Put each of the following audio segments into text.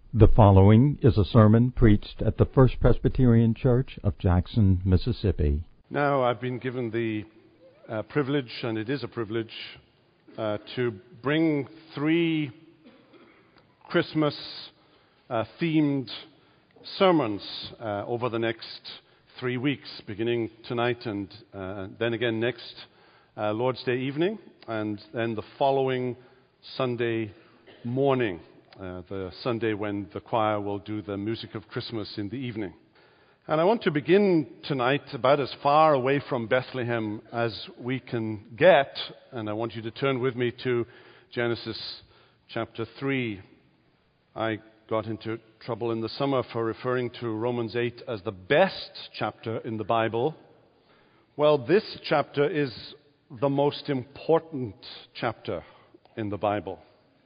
The following is a sermon preached at the First Presbyterian Church of Jackson, Mississippi. Now, I've been given the privilege, and it is a privilege, to bring three Christmas-themed sermons over the next 3 weeks, beginning tonight and then again next Lord's Day evening, and then the following Sunday morning, the Sunday when the choir will do the music of Christmas in the evening. And I want to begin tonight about as far away from Bethlehem as we can get, and I want you to turn with me to Genesis chapter 3. I got into trouble in the summer for referring to Romans 8 as the best chapter in the Bible. Well, this chapter is the most important chapter in the Bible.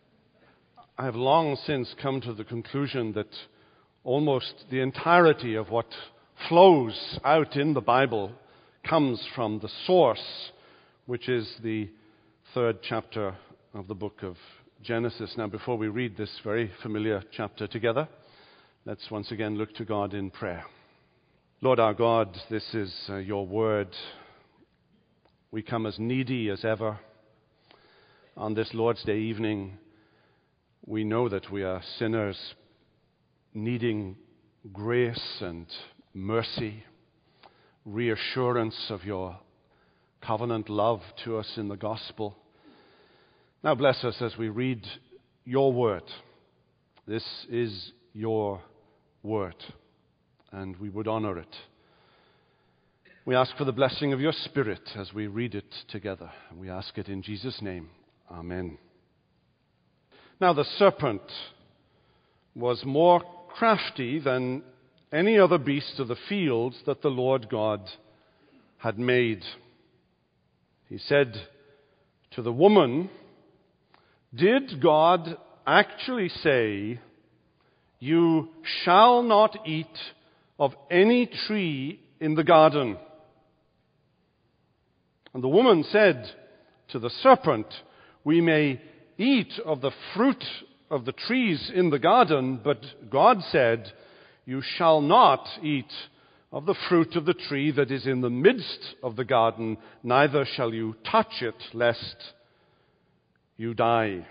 I have long since come to the conclusion that almost the entirety of what flows out in the Bible comes from the source, which is the third chapter of the book of Genesis. Now, before we read this very familiar chapter together, let's once again look to God in prayer. Lord our God, this is your word. We come as needy as ever. On this Lord's Day evening, we know that we are sinners needing grace and mercy, reassurance of your covenant love to us in the gospel. Now bless us as we read your word. This is your word, and we would honor it. We ask for the blessing of your Spirit as we read it together. We ask it in Jesus' name. Amen. Now the serpent was more crafty than any other beast of the field that the Lord God had made. He said to the woman, "Did God actually say, 'You shall not eat of any tree in the garden'?" And the woman said to the serpent, "We may eat of the fruit of the trees in the garden, but God said, 'You shall not eat of the fruit of the tree that is in the midst of the garden, neither shall you touch it, lest you die.'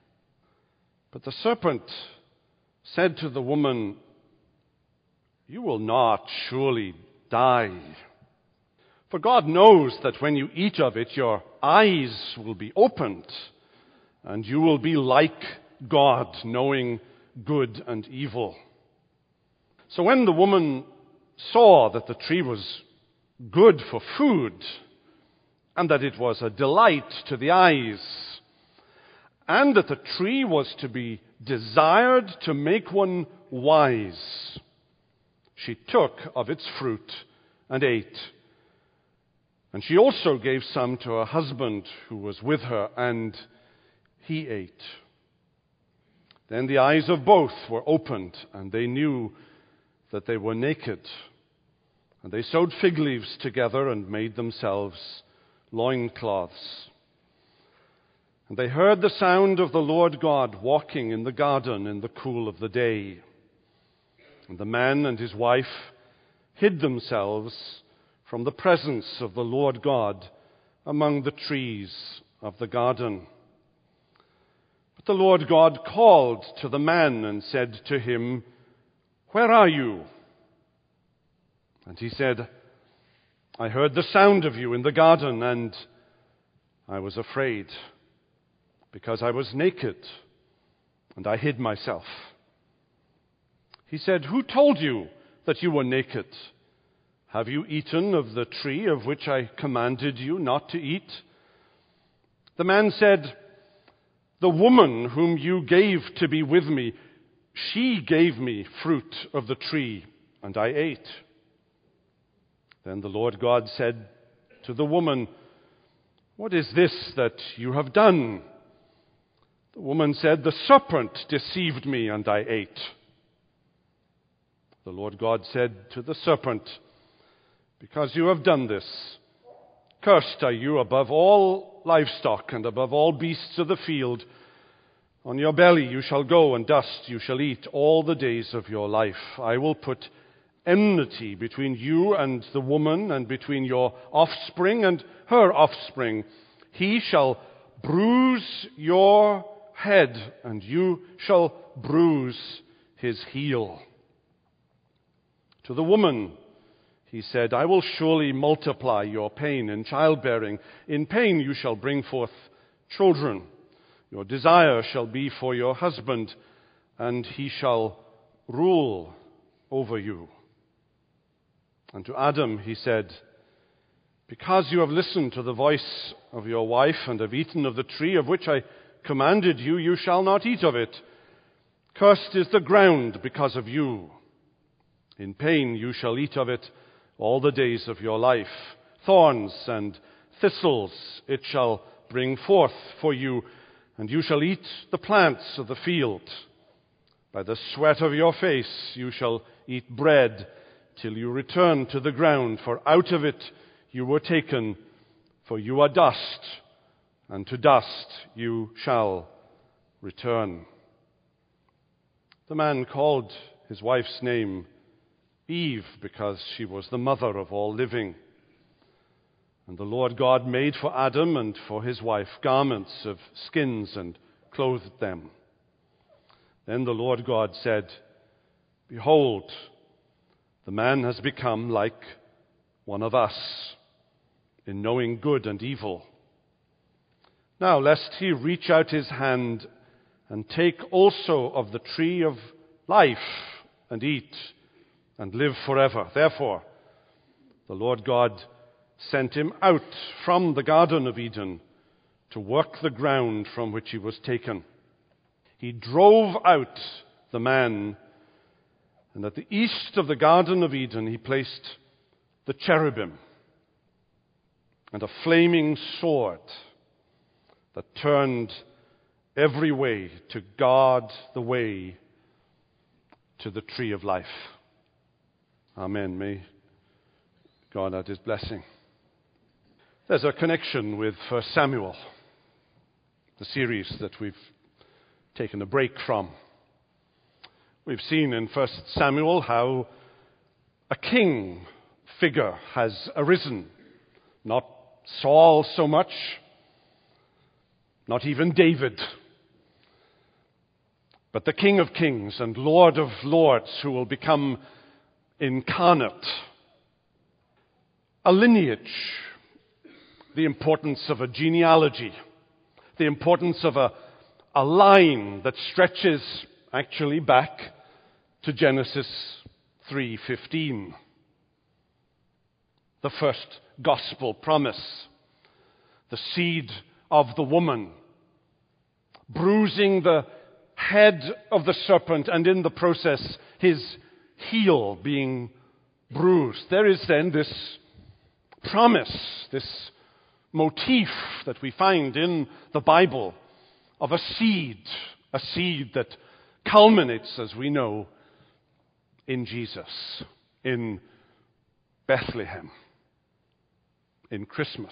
But the serpent said to the woman, 'You will not surely die. For God knows that when you eat of it, your eyes will be opened, and you will be like God, knowing good and evil.' So when the woman saw that the tree was good for food, and that it was a delight to the eyes, and that the tree was to be desired to make one wise, she took of its fruit and ate. And she also gave some to her husband who was with her, and he ate. Then the eyes of both were opened, and they knew that they were naked. And they sewed fig leaves together and made themselves loincloths. And they heard the sound of the Lord God walking in the garden in the cool of the day. And the man and his wife hid themselves from the presence of the Lord God among the trees of the garden. But the Lord God called to the man and said to him, 'Where are you?' And he said, 'I heard the sound of you in the garden, and I was afraid, because I was naked, and I hid myself.' He said, 'Who told you that you were naked? Have you eaten of the tree of which I commanded you not to eat?' The man said, 'The woman whom you gave to be with me, she gave me fruit of the tree, and I ate.' Then the Lord God said to the woman, 'What is this that you have done?' The woman said, 'The serpent deceived me, and I ate.' The Lord God said to the serpent, 'Because you have done this, cursed are you above all livestock and above all beasts of the field. On your belly you shall go, and dust you shall eat all the days of your life. I will put enmity between you and the woman, and between your offspring and her offspring. He shall bruise your head, and you shall bruise his heel. To the woman he said, I will surely multiply your pain in childbearing. In pain you shall bring forth children. Your desire shall be for your husband, and he shall rule over you. And to Adam he said, because you have listened to the voice of your wife and have eaten of the tree of which I commanded you, you shall not eat of it. Cursed is the ground because of you. In pain you shall eat of it all the days of your life. Thorns and thistles it shall bring forth for you, and you shall eat the plants of the field. By the sweat of your face you shall eat bread till you return to the ground, for out of it you were taken, for you are dust, and to dust you shall return. The man called his wife's name Eve, because she was the mother of all living. And the Lord God made for Adam and for his wife garments of skins and clothed them. Then the Lord God said, behold, the man has become like one of us in knowing good and evil. Now, lest he reach out his hand and take also of the tree of life and eat and live forever. Therefore, the Lord God sent him out from the Garden of Eden to work the ground from which he was taken. He drove out the man, and at the east of the Garden of Eden he placed the cherubim and a flaming sword that turned every way to guard the way to the tree of life. Amen. May God add his blessing. There's a connection with 1 Samuel, the series that we've taken a break from. We've seen in 1 Samuel how a king figure has arisen. Not Saul so much, not even David, but the King of Kings and Lord of Lords, who will become incarnate. A lineage, the importance of a genealogy, the importance of a line that stretches actually back to Genesis 3:15. The first gospel promise, the seed of the woman, bruising the head of the serpent, and in the process his heel being bruised. There is then this promise, this motif that we find in the Bible of a seed that culminates, as we know, in Jesus, in Bethlehem, in Christmas.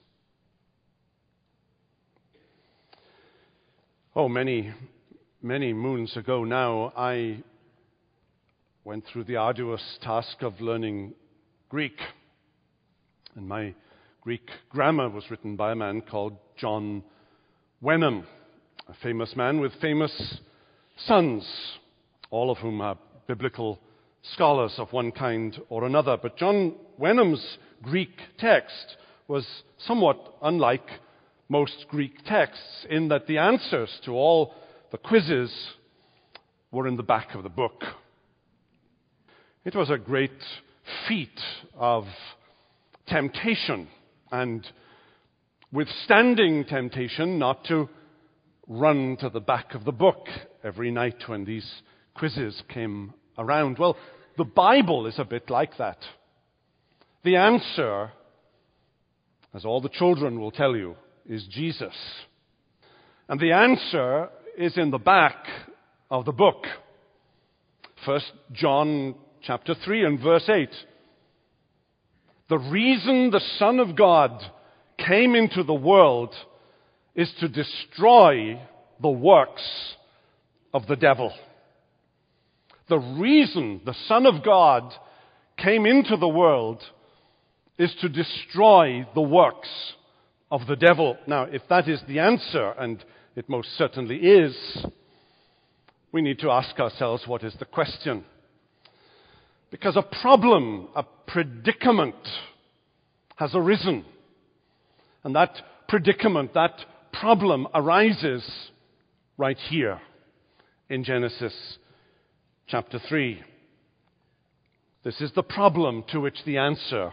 Oh, many moons ago now, I went through the arduous task of learning Greek. And my Greek grammar was written by a man called John Wenham, a famous man with famous sons, all of whom are biblical scholars of one kind or another. But John Wenham's Greek text was somewhat unlike most Greek texts in that the answers to all the quizzes were in the back of the book. It was a great feat of temptation and withstanding temptation not to run to the back of the book every night when these quizzes came around. Well, the Bible is a bit like that. The answer, as all the children will tell you, is Jesus. And the answer is in the back of the book. 1 John chapter 3 and verse 8. The reason the Son of God came into the world is to destroy the works of the devil. The reason the Son of God came into the world is to destroy the works of the devil. Now, if that is the answer, and it most certainly is, we need to ask ourselves, what is the question? Because a problem, a predicament has arisen. And that predicament, that problem arises right here in Genesis chapter 3. This is the problem to which the answer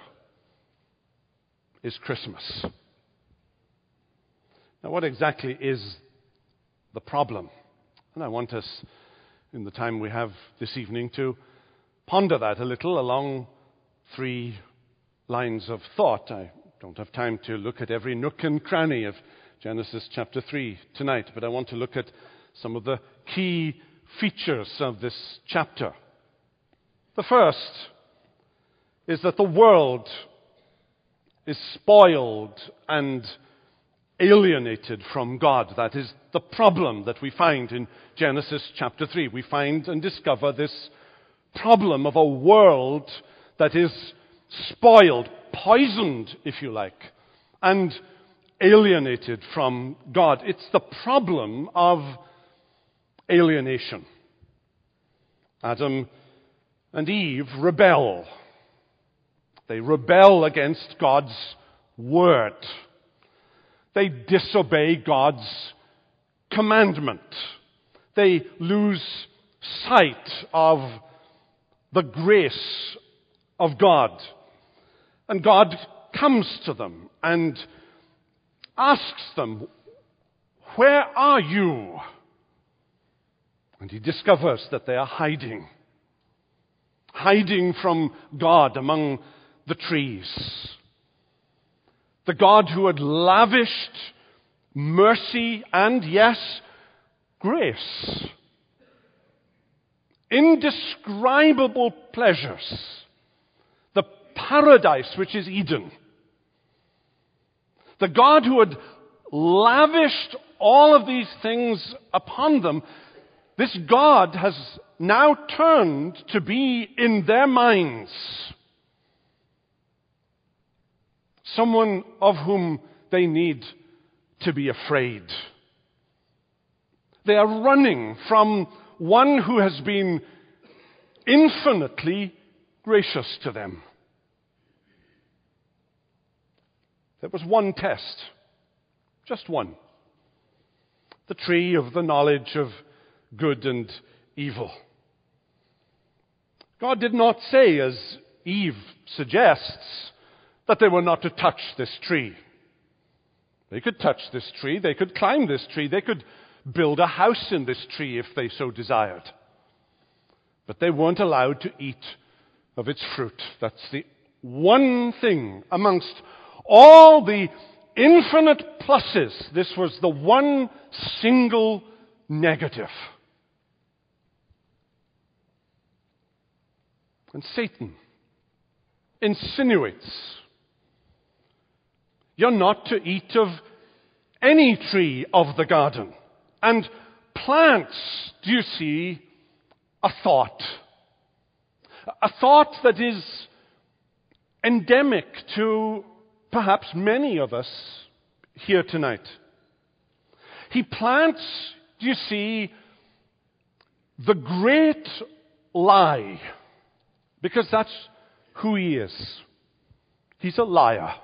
is Christmas. Now, what exactly is the problem? And I want us, in the time we have this evening, to ponder that a little along 3 lines of thought. I don't have time to look at every nook and cranny of Genesis chapter 3 tonight, but I want to look at some of the key features of this chapter. The first is that the world is spoiled and alienated from God. That is the problem that we find in Genesis chapter 3. We find and discover this problem of a world that is spoiled, poisoned, if you like, and alienated from God. It's the problem of alienation. Adam and Eve rebel. They rebel against God's word. They disobey God's commandment. They lose sight of the grace of God. And God comes to them and asks them, "Where are you?" And he discovers that they are hiding from God among the trees. The God who had lavished mercy and, yes, grace, indescribable pleasures, the paradise which is Eden. The God who had lavished all of these things upon them, this God has now turned to be, in their minds, someone of whom they need to be afraid. They are running from one who has been infinitely gracious to them. There was one test, just one. The tree of the knowledge of good and evil. God did not say, as Eve suggests, that they were not to touch this tree. They could touch this tree, they could climb this tree, they could build a house in this tree if they so desired. But they weren't allowed to eat of its fruit. That's the one thing amongst all the infinite pluses. This was the one single negative. And Satan insinuates, you're not to eat of any tree of the garden. And plants, do you see, a thought. A thought that is endemic to perhaps many of us here tonight. He plants, do you see, the great lie. Because that's who he is. He's a liar.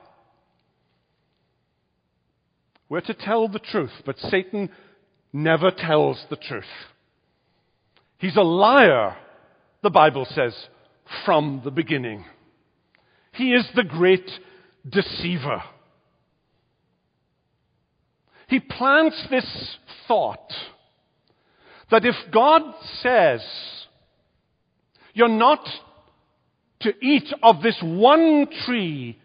We're to tell the truth, but Satan never tells the truth. He's a liar, the Bible says, from the beginning. He is the great deceiver. He plants this thought that if God says, you're not to eat of this one tree,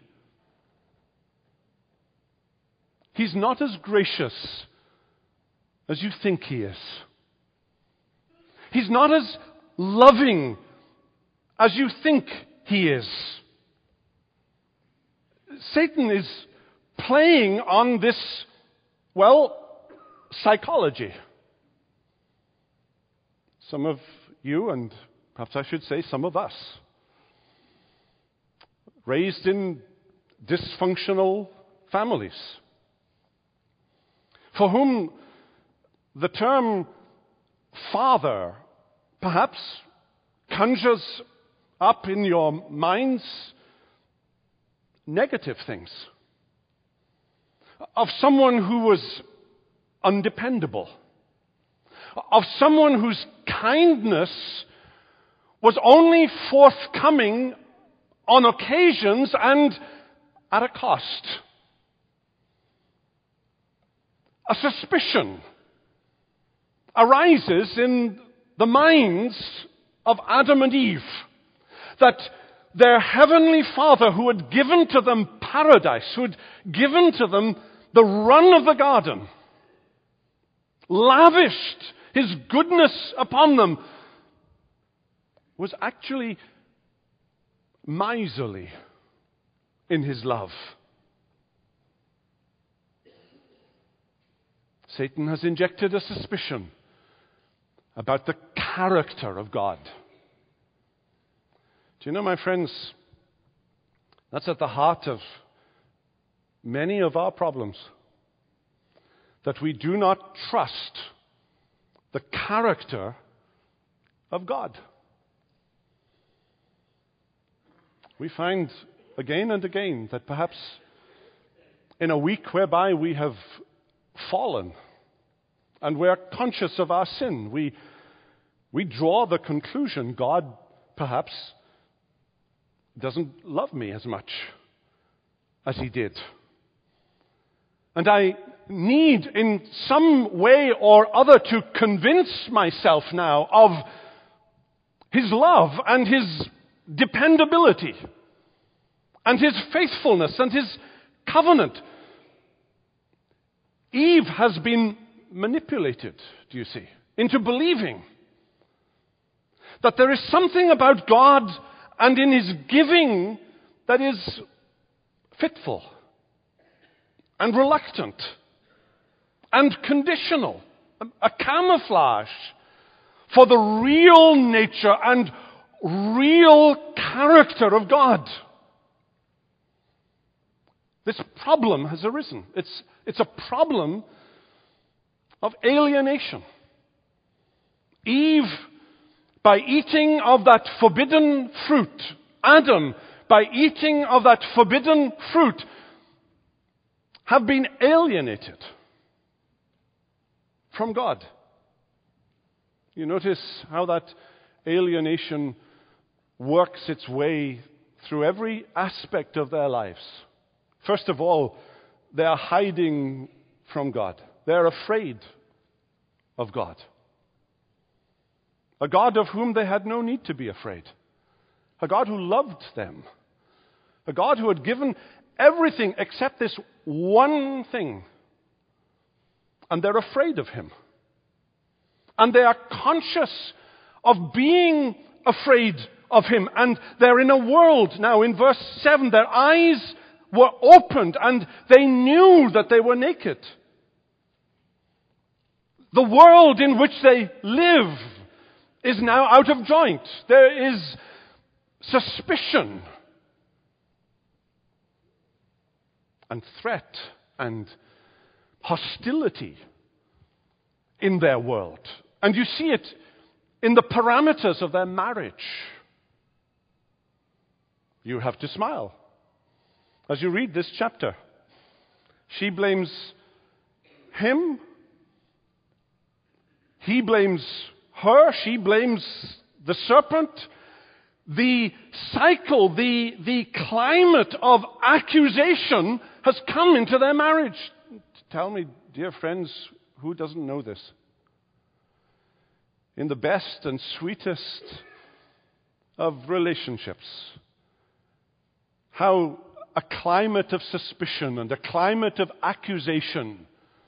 he's not as gracious as you think he is. He's not as loving as you think he is. Satan is playing on this, psychology. Some of you, and perhaps I should say some of us, raised in dysfunctional families, for whom the term father perhaps conjures up in your minds negative things. Of someone who was undependable. Of someone whose kindness was only forthcoming on occasions and at a cost. A suspicion arises in the minds of Adam and Eve that their heavenly Father, who had given to them paradise, who had given to them the run of the garden, lavished his goodness upon them, was actually miserly in his love. Satan has injected a suspicion about the character of God. Do you know, my friends, that's at the heart of many of our problems. That we do not trust the character of God. We find again and again that perhaps in a week whereby we have fallen and we're conscious of our sin, we draw the conclusion God perhaps doesn't love me as much as he did. And I need in some way or other to convince myself now of his love and his dependability and his faithfulness and his covenant. Eve has been manipulated, do you see, into believing that there is something about God and in his giving that is fitful and reluctant and conditional, a camouflage for the real nature and real character of God. This problem has arisen. It's a problem of alienation. Eve, by eating of that forbidden fruit, Adam, by eating of that forbidden fruit, have been alienated from God. You notice how that alienation works its way through every aspect of their lives. First of all, they are hiding from God. They are afraid of God. A God of whom they had no need to be afraid. A God who loved them. A God who had given everything except this one thing. And they're afraid of him. And they are conscious of being afraid of him. And they're in a world now, in verse 7, their eyes were opened and they knew that they were naked. The world in which they live is now out of joint. There is suspicion and threat and hostility in their world. And you see it in the parameters of their marriage. You have to smile as you read this chapter. She blames him. He blames her. She blames the serpent. The cycle, the climate of accusation has come into their marriage. Tell me, dear friends, who doesn't know this? In the best and sweetest of relationships, how a climate of suspicion and a climate of accusation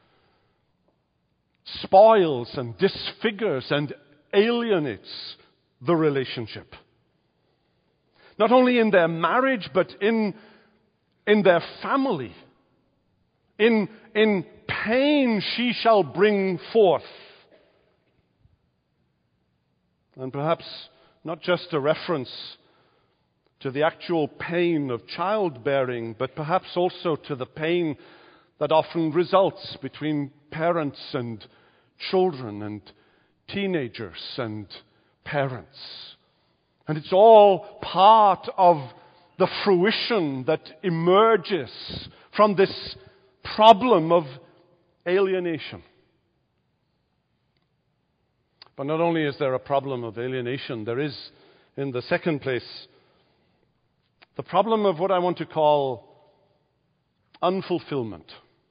spoils and disfigures and alienates the relationship. Not only in their marriage, but in their family. In pain she shall bring forth. And perhaps not just a reference to the actual pain of childbearing, but perhaps also to the pain that often results between parents and children and teenagers and parents. And it's all part of the fruition that emerges from this problem of alienation. But not only is there a problem of alienation, there is, in the second place, the problem of what I want to call unfulfillment.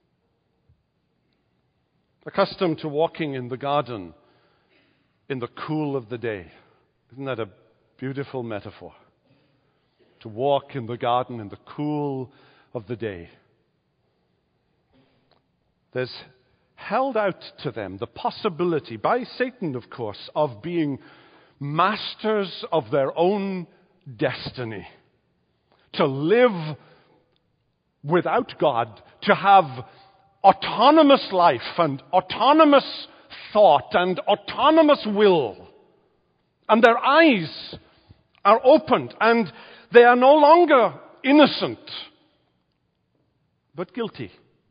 Accustomed to walking in the garden in the cool of the day. Isn't that a beautiful metaphor? To walk in the garden in the cool of the day. There's held out to them the possibility, by Satan of course, of being masters of their own destiny. To live without God, to have autonomous life and autonomous thought and autonomous will. And their eyes are opened and they are no longer innocent, but guilty.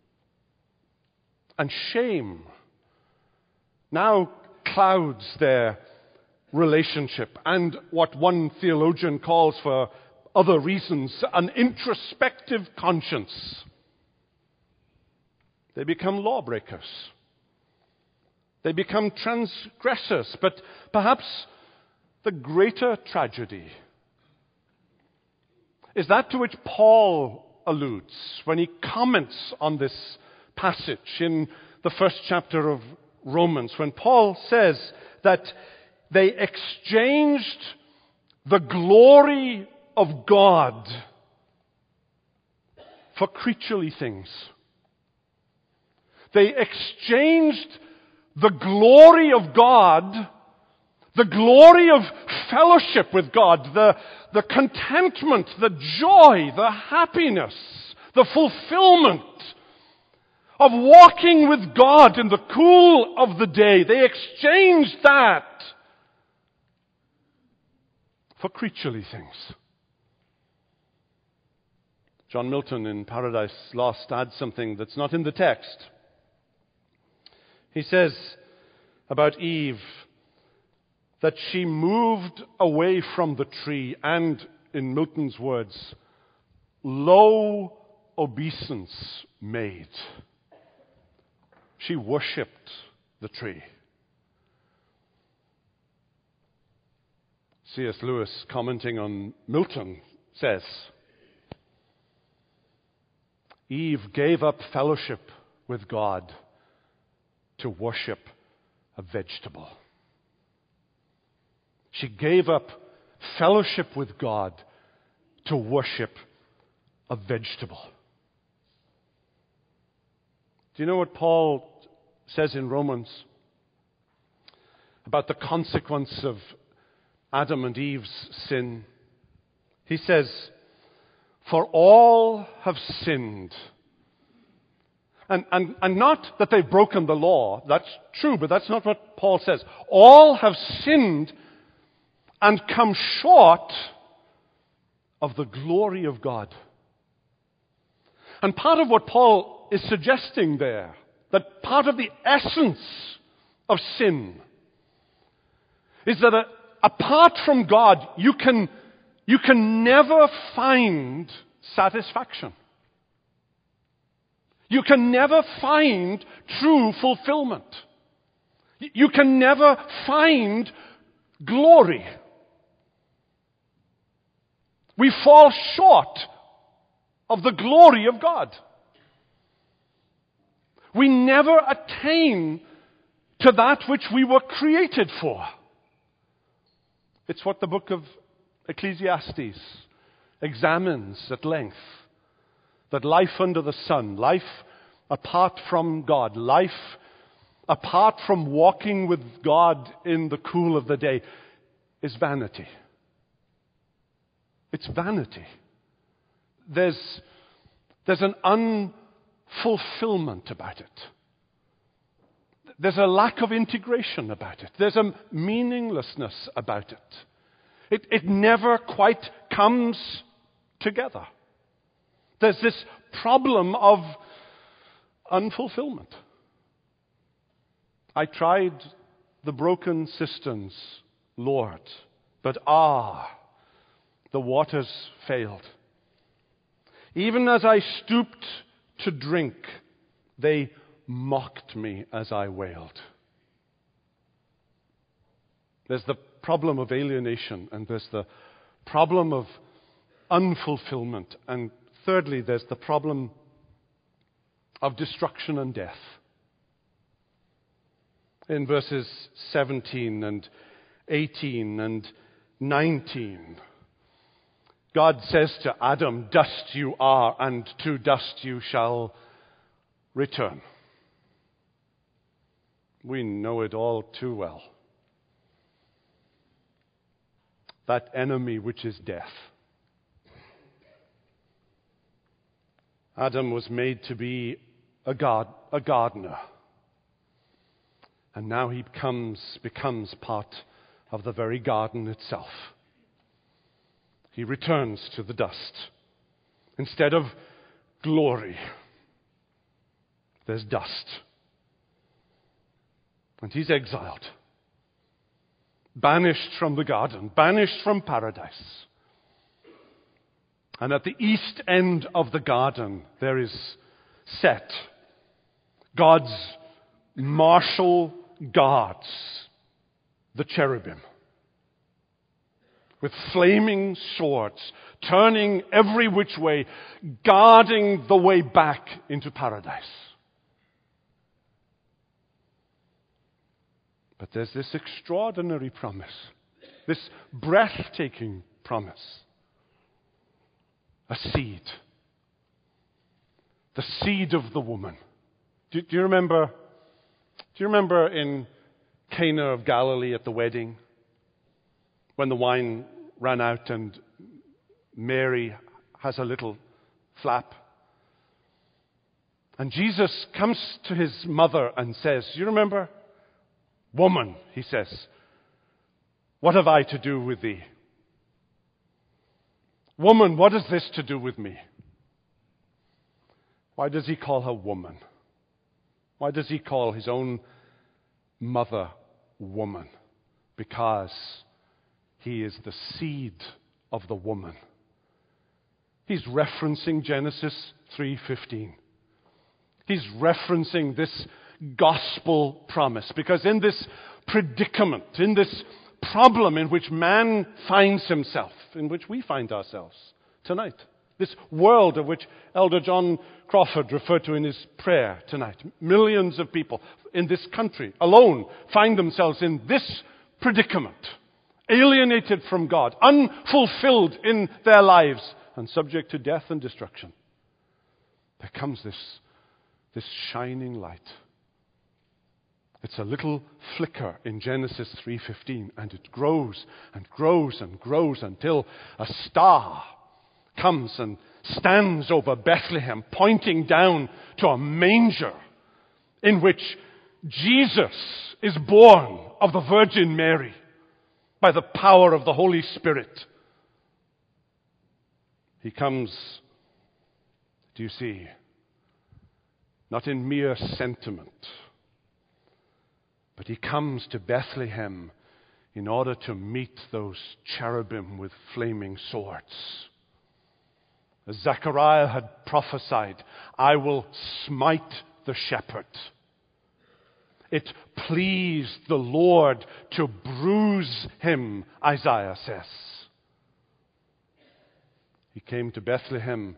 And shame now clouds their relationship, and what one theologian calls, for other reasons, an introspective conscience. They become lawbreakers. They become transgressors. But perhaps the greater tragedy is that to which Paul alludes when he comments on this passage in the first chapter of Romans, when Paul says that they exchanged the glory of God for creaturely things. They exchanged the glory of God, the glory of fellowship with God, the contentment, the joy, the happiness, the fulfillment of walking with God in the cool of the day. They exchanged that for creaturely things. John Milton in Paradise Lost adds something that's not in the text. He says about Eve that she moved away from the tree and, in Milton's words, low obeisance made. She worshipped the tree. C.S. Lewis, commenting on Milton, says, Eve gave up fellowship with God to worship a vegetable. She gave up fellowship with God to worship a vegetable. Do you know what Paul says in Romans about the consequence of Adam and Eve's sin? He says, for all have sinned. And not that they've broken the law. That's true, but that's not what Paul says. All have sinned and come short of the glory of God. And part of what Paul is suggesting there, that part of the essence of sin, is that apart from God, you can never find satisfaction. You can never find true fulfillment. You can never find glory. We fall short of the glory of God. We never attain to that which we were created for. It's what the book of Ecclesiastes examines at length. That life under the sun, life apart from God, life apart from walking with God in the cool of the day is vanity. It's vanity. There's an fulfillment about it. There's a lack of integration about it. There's a meaninglessness about it. It never quite comes together. There's this problem of unfulfillment. I tried the broken cisterns, Lord, but the waters failed. Even as I stooped to drink, they mocked me as I wailed. There's the problem of alienation, and there's the problem of unfulfillment, and thirdly, there's the problem of destruction and death. In verses 17 and 18 and 19, God says to Adam, "Dust you are, and to dust you shall return." We know it all too well. That enemy which is death. Adam was made to be a gardener. And now he becomes part of the very garden itself. He returns to the dust. Instead of glory, there's dust. And he's exiled. Banished from the garden. Banished from paradise. And at the east end of the garden, there is set God's martial guards, the cherubim, with flaming swords, turning every which way, guarding the way back into paradise. But there's this extraordinary promise, this breathtaking promise. A seed. The seed of the woman. Do you remember in Cana of Galilee at the wedding, when the wine ran out and Mary has a little flap? And Jesus comes to his mother and says, "You remember? Woman," he says, "what have I to do with thee? Woman, what has this to do with me?" Why does he call her woman? Why does he call his own mother woman? Because he is the seed of the woman. He's referencing Genesis 3:15. He's referencing this gospel promise. Because in this predicament, in this problem in which man finds himself, in which we find ourselves tonight, this world of which Elder John Crawford referred to in his prayer tonight, millions of people in this country alone find themselves in this predicament, alienated from God, unfulfilled in their lives, and subject to death and destruction. There comes this shining light. It's a little flicker in Genesis 3:15, and it grows and grows and grows until a star comes and stands over Bethlehem, pointing down to a manger in which Jesus is born of the Virgin Mary by the power of the Holy Spirit. He comes, do you see, not in mere sentiment, but he comes to Bethlehem in order to meet those cherubim with flaming swords. As Zechariah had prophesied, "I will smite the shepherd." It pleased the Lord to bruise him, Isaiah says. He came to Bethlehem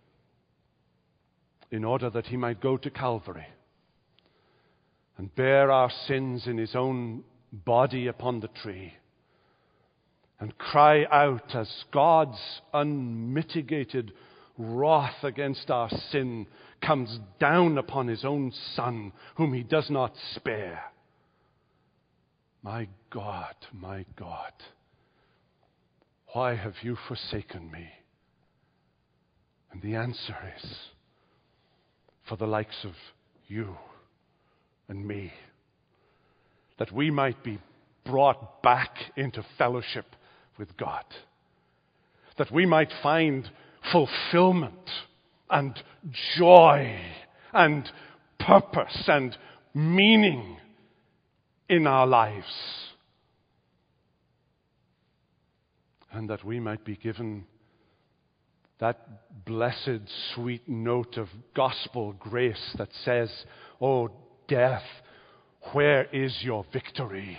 in order that he might go to Calvary and bear our sins in his own body upon the tree, and cry out as God's unmitigated wrath against our sin comes down upon his own Son, whom he does not spare. My God, why have you forsaken me? And the answer is, for the likes of you and me, that we might be brought back into fellowship with God, that we might find fulfillment and joy and purpose and meaning in our lives, and that we might be given that blessed, sweet note of gospel grace that says, "Oh, death, where is your victory?"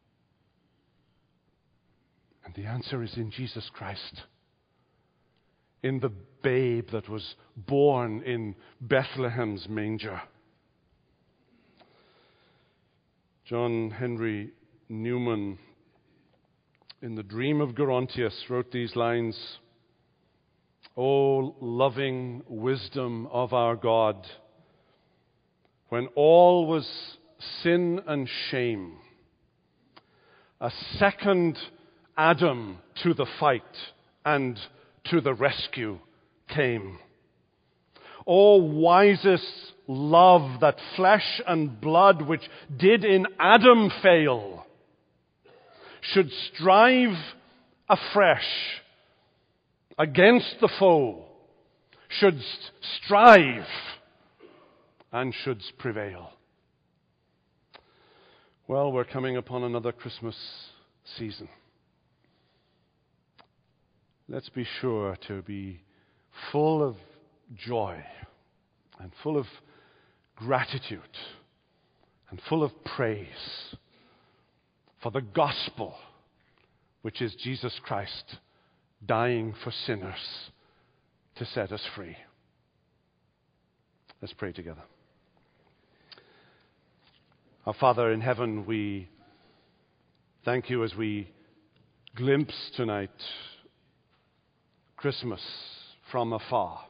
And the answer is in Jesus Christ, in the babe that was born in Bethlehem's manger. John Henry Newman, in The Dream of Gerontius, wrote these lines: "O loving wisdom of our God, when all was sin and shame, a second Adam to the fight and to the rescue came. O wisest love, that flesh and blood, which did in Adam fail, should strive afresh against the foe, shouldst strive and shouldst prevail." Well, we're coming upon another Christmas season. Let's be sure to be full of joy and full of gratitude and full of praise for the gospel, which is Jesus Christ dying for sinners to set us free. Let's pray together. Our Father in heaven, we thank you as we glimpse tonight Christmas from afar,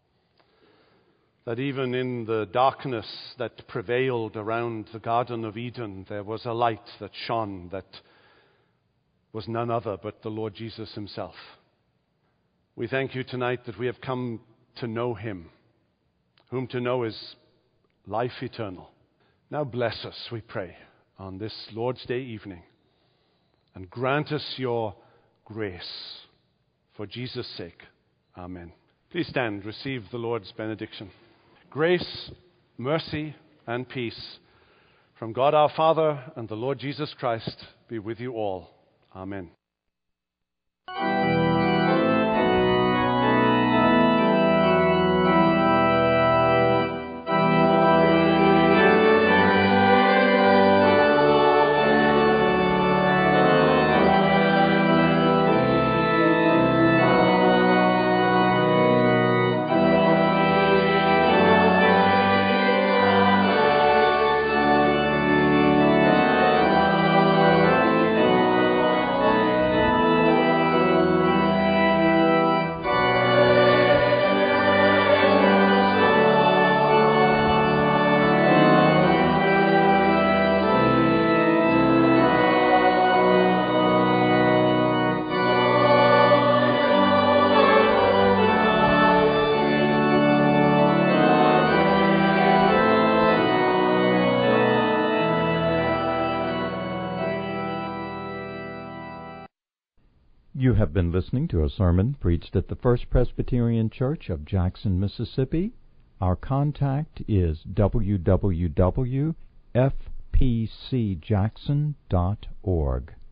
that even in the darkness that prevailed around the Garden of Eden, there was a light that shone that was none other but the Lord Jesus himself. We thank you tonight that we have come to know him, whom to know is life eternal. Now bless us, we pray, on this Lord's Day evening, and grant us your grace. For Jesus' sake, amen. Please stand, receive the Lord's benediction. Grace, mercy, and peace from God our Father and the Lord Jesus Christ be with you all. Amen. You have been listening to a sermon preached at the First Presbyterian Church of Jackson, Mississippi. Our contact is www.fpcjackson.org.